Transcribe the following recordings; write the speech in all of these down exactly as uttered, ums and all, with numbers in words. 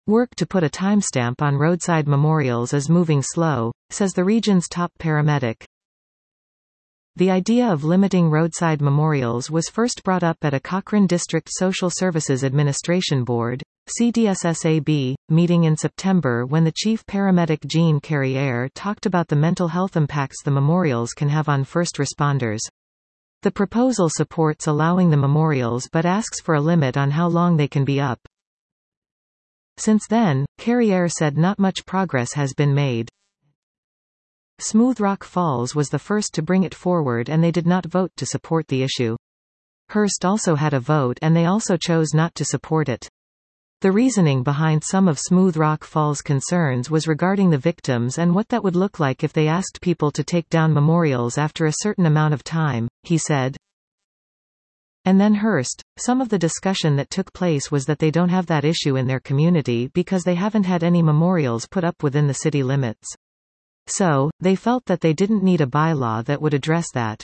Work to put a timestamp on roadside memorials is moving slow, says the region's top paramedic. The idea of limiting roadside memorials was first brought up at a Cochrane District Social Services Administration Board C D S S A B, meeting in September when the chief paramedic Jean Carrière talked about the mental health impacts the memorials can have on first responders. The proposal supports allowing the memorials but asks for a limit on how long they can be up. Since then, Carrière said not much progress has been made. Smooth Rock Falls was the first to bring it forward and they did not vote to support the issue. Hearst also had a vote and they also chose not to support it. The reasoning behind some of Smooth Rock Falls' concerns was regarding the victims and what that would look like if they asked people to take down memorials after a certain amount of time, he said. And then Hearst, some of the discussion that took place was that they don't have that issue in their community because they haven't had any memorials put up within the city limits. So, they felt that they didn't need a bylaw that would address that.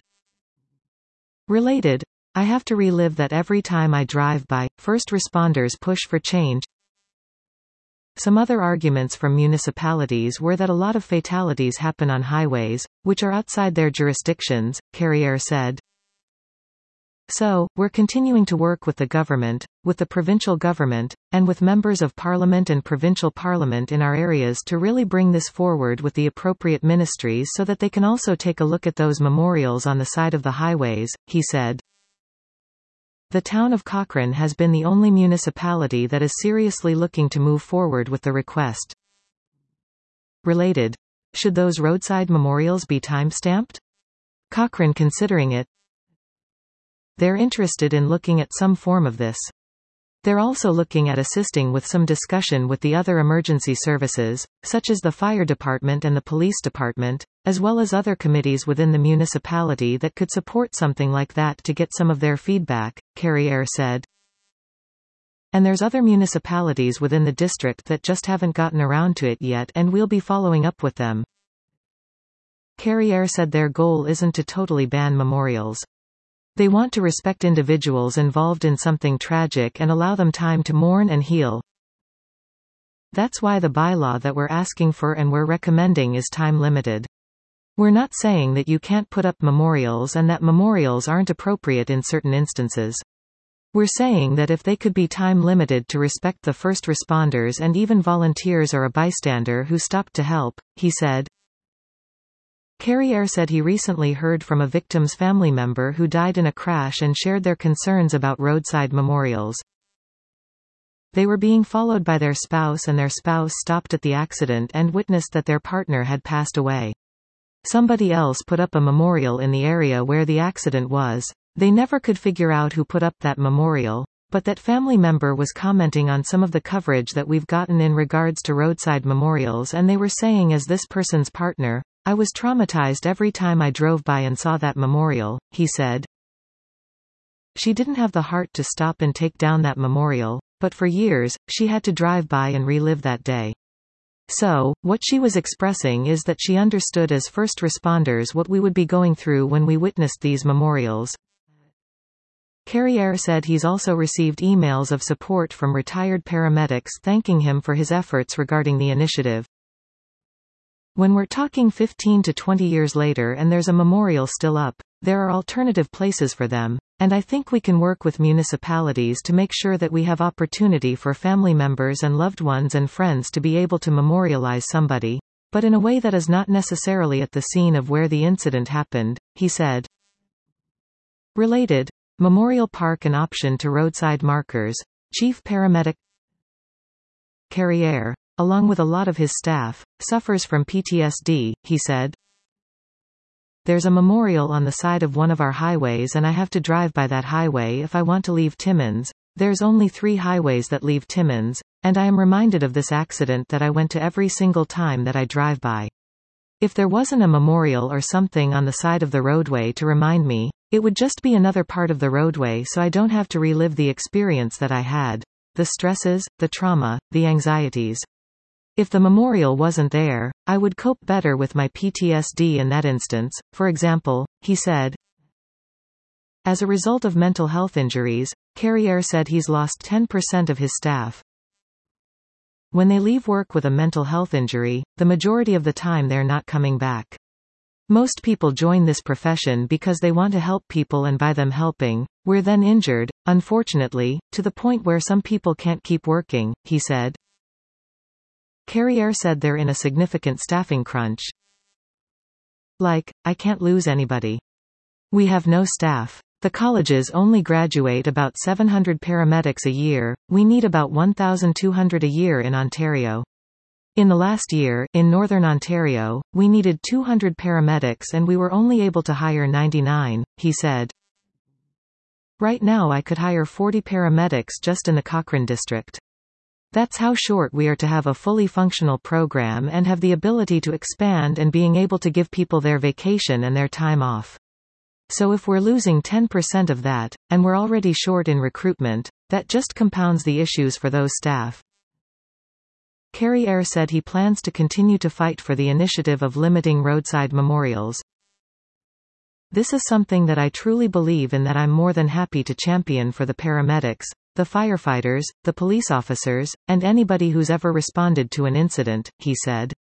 Related, I have to relive that every time I drive by. First responders push for change. Some other arguments from municipalities were that a lot of fatalities happen on highways, which are outside their jurisdictions, Carrière said. So, we're continuing to work with the government, with the provincial government, and with members of parliament and provincial parliament in our areas to really bring this forward with the appropriate ministries so that they can also take a look at those memorials on the side of the highways, he said. The town of Cochrane has been the only municipality that is seriously looking to move forward with the request. Related. Should those roadside memorials be time-stamped? Cochrane considering it. They're interested in looking at some form of this. They're also looking at assisting with some discussion with the other emergency services, such as the fire department and the police department, as well as other committees within the municipality that could support something like that to get some of their feedback, Carrière said. And there's other municipalities within the district that just haven't gotten around to it yet and we'll be following up with them. Carrière said their goal isn't to totally ban memorials. They want to respect individuals involved in something tragic and allow them time to mourn and heal. That's why the bylaw that we're asking for and we're recommending is time-limited. We're not saying that you can't put up memorials and that memorials aren't appropriate in certain instances. We're saying that if they could be time-limited to respect the first responders and even volunteers or a bystander who stopped to help, he said. Carrière said he recently heard from a victim's family member who died in a crash and shared their concerns about roadside memorials. They were being followed by their spouse and their spouse stopped at the accident and witnessed that their partner had passed away. Somebody else put up a memorial in the area where the accident was. They never could figure out who put up that memorial, but that family member was commenting on some of the coverage that we've gotten in regards to roadside memorials and they were saying as this person's partner, I was traumatized every time I drove by and saw that memorial, he said. She didn't have the heart to stop and take down that memorial, but for years, she had to drive by and relive that day. So, what she was expressing is that she understood as first responders what we would be going through when we witnessed these memorials. Carrière said he's also received emails of support from retired paramedics thanking him for his efforts regarding the initiative. When we're talking fifteen to twenty years later and there's a memorial still up, there are alternative places for them, and I think we can work with municipalities to make sure that we have opportunity for family members and loved ones and friends to be able to memorialize somebody, but in a way that is not necessarily at the scene of where the incident happened, he said. Related. Memorial Park an option to roadside markers, Chief Paramedic Carrière, along with a lot of his staff, suffers from P T S D, he said. There's a memorial on the side of one of our highways and I have to drive by that highway if I want to leave Timmins. There's only three highways that leave Timmins, and I am reminded of this accident that I went to every single time that I drive by. If there wasn't a memorial or something on the side of the roadway to remind me, it would just be another part of the roadway so I don't have to relive the experience that I had, the stresses, the trauma, the anxieties. If the memorial wasn't there, I would cope better with my P T S D in that instance, for example, he said. As a result of mental health injuries, Carrière said he's lost ten percent of his staff. when they leave work with a mental health injury, the majority of the time they're not coming back. Most people join this profession because they want to help people and by them helping, we're then injured, unfortunately, to the point where some people can't keep working, he said. Carriere said they're in a significant staffing crunch. Like, I can't lose anybody. We have no staff. The colleges only graduate about seven hundred paramedics a year, we need about one thousand two hundred a year in Ontario. In the last year, in Northern Ontario, we needed two hundred paramedics and we were only able to hire ninety-nine, he said. Right now I could hire forty paramedics just in the Cochrane district. That's how short we are to have a fully functional program and have the ability to expand and being able to give people their vacation and their time off. So if we're losing ten percent of that, and we're already short in recruitment, that just compounds the issues for those staff. Carriere said he plans to continue to fight for the initiative of limiting roadside memorials. This is something that I truly believe in, that I'm more than happy to champion for the paramedics, the firefighters, the police officers, and anybody who's ever responded to an incident, he said.